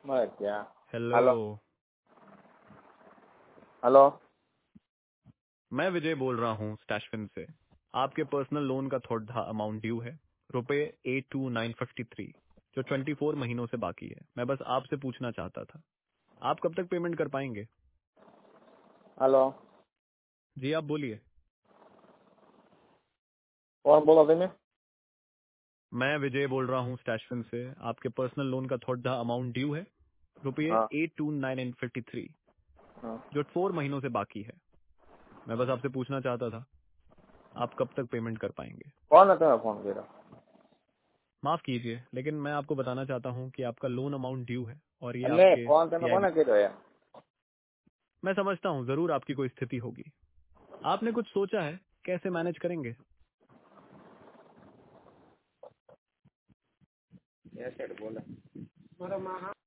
मैं क्या hello. Hello hello. मैं विजय बोल रहा हूँ स्टैशफिन से। आपके पर्सनल लोन का थोड़ा अमाउंट ड्यू है, रुपए 82953, जो 24 महीनों से बाकी है। मैं बस आपसे पूछना चाहता था, आप कब तक पेमेंट कर पाएंगे? हेलो, जी आप बोलिए। कौन बोला तुमने? मैं विजय बोल रहा हूँ स्टैशफिन से। आपके पर्सनल लोन का थोड़ा अमाउंट ड्यू है, रुपये हाँ 82953, हाँ। जो 4 महीनों से बाकी है। मैं बस आपसे पूछना चाहता था, आप कब तक पेमेंट कर पाएंगे? कौन है तुम्हें फोन किया? माफ कीजिए, लेकिन मैं आपको बताना चाहता हूँ कि आपका लोन अमाउंट ड्यू है और ये अल्ले आपके कौन तुम्हें CIB। कौन किया है? मैं समझता हूँ जरूर आपकी कोई स्थिति होगी। आपने कुछ सोचा है कैसे मैनेज करेंगे? ऐसे बोला